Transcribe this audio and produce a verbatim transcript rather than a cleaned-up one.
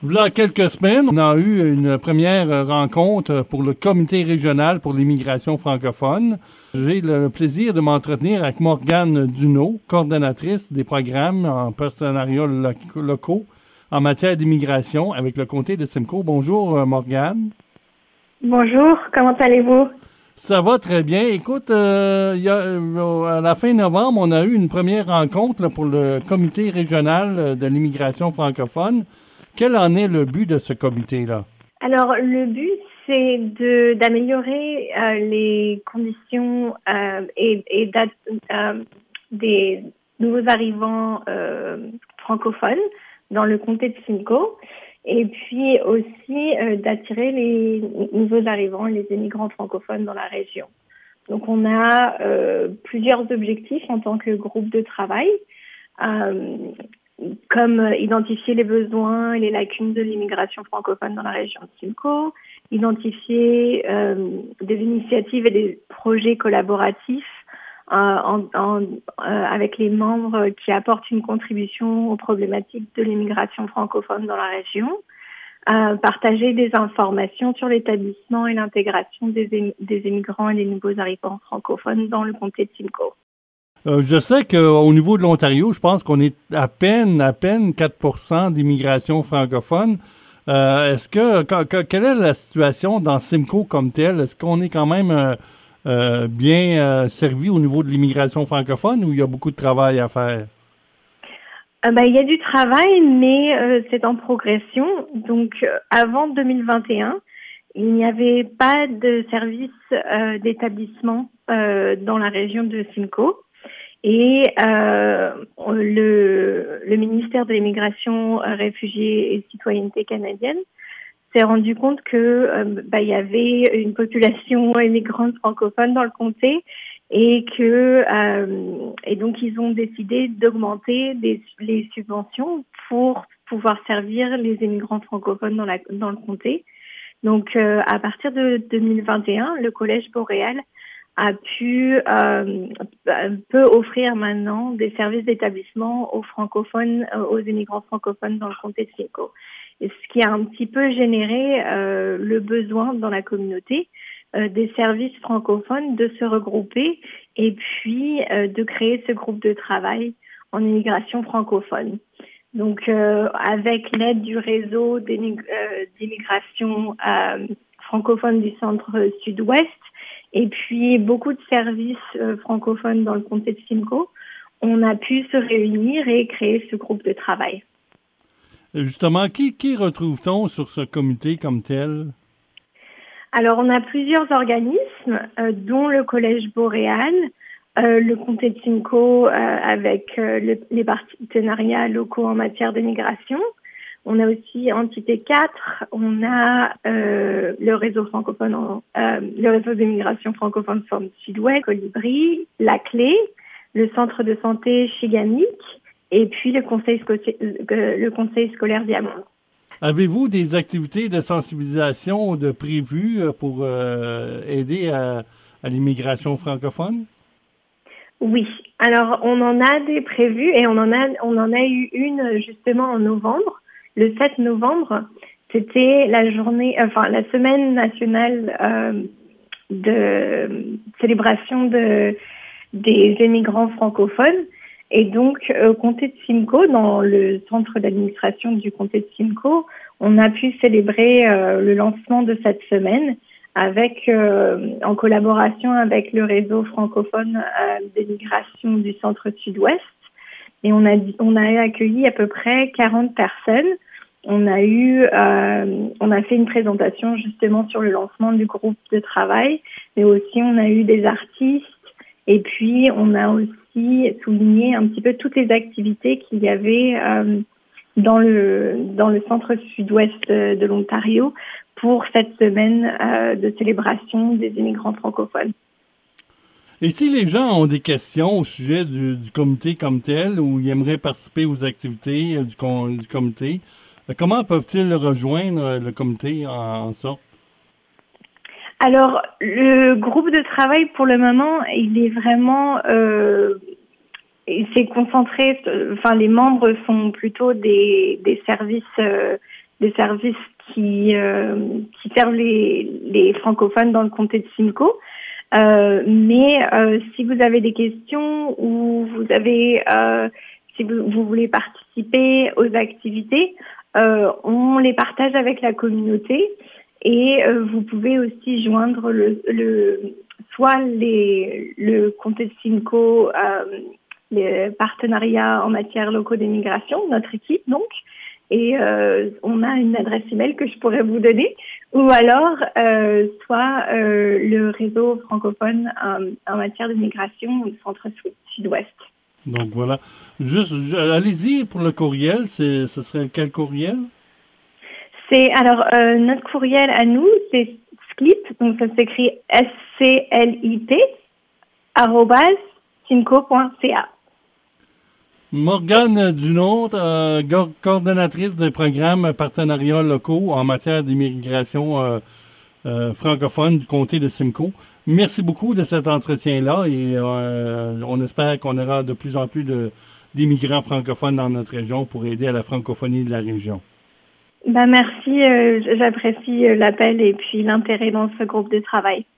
Il y a quelques semaines, on a eu une première rencontre pour le comité régional pour l'immigration francophone. J'ai le plaisir de m'entretenir avec Morgane Duneau, coordonnatrice des programmes en partenariat lo- locaux en matière d'immigration avec le comté de Simcoe. Bonjour, Morgane. Bonjour, comment allez-vous? Ça va très bien. Écoute, euh, il y a, euh, à la fin novembre, on a eu une première rencontre là, pour le comité régional de l'immigration francophone. Quel en est le but de ce comité-là? Alors, le but, c'est de d'améliorer euh, les conditions euh, et, et d'a- euh, des nouveaux arrivants euh, francophones dans le comté de Simcoe, et puis aussi euh, d'attirer les nouveaux arrivants, les immigrants francophones dans la région. Donc, on a euh, plusieurs objectifs en tant que groupe de travail. Euh, comme identifier les besoins et les lacunes de l'immigration francophone dans la région de Simcoe, identifier euh, des initiatives et des projets collaboratifs euh, en, en, euh, avec les membres qui apportent une contribution aux problématiques de l'immigration francophone dans la région, euh, partager des informations sur l'établissement et l'intégration des, ém- des immigrants et des nouveaux arrivants francophones dans le comté de Simcoe. Euh, je sais qu'au niveau de l'Ontario, je pense qu'on est à peine, à peine quatre pour cent d'immigration francophone. Euh, est-ce que, que- que- quelle est la situation dans Simcoe comme telle? Est-ce qu'on est quand même euh, euh, bien euh, servi au niveau de l'immigration francophone ou il y a beaucoup de travail à faire? Euh, bah, il y a du travail, mais euh, c'est en progression. Donc, euh, avant deux mille vingt et un, il n'y avait pas de service euh, d'établissement euh, dans la région de Simcoe. Et euh, le, le ministère de l'Immigration, euh, Réfugiés et Citoyenneté canadienne s'est rendu compte que euh, bah, il y avait une population immigrante francophone dans le comté et que euh, et donc ils ont décidé d'augmenter des, les subventions pour pouvoir servir les immigrants francophones dans, la, dans le comté. Donc euh, à partir de deux mille vingt et un, le Collège Boréal a pu euh, peut offrir maintenant des services d'établissement aux francophones, euh, aux immigrants francophones dans le comté de Simcoe. Et ce qui a un petit peu généré euh, le besoin dans la communauté euh, des services francophones de se regrouper et puis euh, de créer ce groupe de travail en immigration francophone. Donc, euh, avec l'aide du réseau d'émig- euh, d'immigration euh, francophone du centre sud-ouest, et puis beaucoup de services euh, francophones dans le comté de Simcoe, on a pu se réunir et créer ce groupe de travail. Justement, qui, qui retrouve-t-on sur ce comité comme tel? Alors, on a plusieurs organismes, euh, dont le Collège Boréal, euh, le comté de Simcoe euh, avec euh, le, les partenariats locaux en matière d'immigration. On a aussi Entité quatre, on a euh, le réseau francophone, en, euh, le réseau d'immigration francophone Centre Sud-Ouest, Colibri, La Clé, le centre de santé Chigamic, et puis le conseil, sco- le conseil scolaire Diamant. Avez-vous des activités de sensibilisation de prévues pour euh, aider à, à l'immigration francophone? Oui, alors on en a des prévues et on en a, on en a eu une justement en novembre. Le sept novembre, c'était la journée, enfin la semaine nationale euh, de célébration de, des immigrants francophones. Et donc, au comté de Simcoe, dans le centre d'administration du comté de Simcoe, on a pu célébrer euh, le lancement de cette semaine avec, euh, en collaboration avec le réseau francophone euh, d'immigration du centre sud-ouest. Et on a, on a accueilli à peu près quarante personnes. On a eu, euh, on a fait une présentation justement sur le lancement du groupe de travail, mais aussi on a eu des artistes et puis on a aussi souligné un petit peu toutes les activités qu'il y avait euh, dans le dans le centre sud-ouest de, de l'Ontario pour cette semaine euh, de célébration des immigrants francophones. Et si les gens ont des questions au sujet du, du comité comme tel ou ils aimeraient participer aux activités euh, du, com- du comité, euh, comment peuvent-ils rejoindre euh, le comité en, en sorte? Alors, le groupe de travail, pour le moment, il est vraiment... Euh, il s'est concentré... Enfin, les membres sont plutôt des, des services... Euh, des services qui, euh, qui servent les, les francophones dans le comté de Simcoe. Euh, mais euh, si vous avez des questions ou vous avez, euh, si vous, vous voulez participer aux activités, euh, on les partage avec la communauté et euh, vous pouvez aussi joindre le, le soit les, le comté de Simcoe, euh, les partenariats en matière locaux d'immigration, notre équipe donc. Et euh, on a une adresse email que je pourrais vous donner, ou alors euh, soit euh, le réseau francophone euh, en matière d'immigration du centre-sud-ouest. Donc voilà. Juste, je, allez-y pour le courriel. C'est, ce serait quel courriel? C'est alors euh, notre courriel à nous, c'est sclip, donc ça s'écrit S C L I P arobase simcoe point C A. Morgane Duneau, euh, coordonnatrice des programmes partenariats locaux en matière d'immigration euh, euh, francophone du comté de Simcoe. Merci beaucoup de cet entretien-là et euh, on espère qu'on aura de plus en plus de, d'immigrants francophones dans notre région pour aider à la francophonie de la région. Ben merci, euh, j'apprécie l'appel et puis l'intérêt dans ce groupe de travail.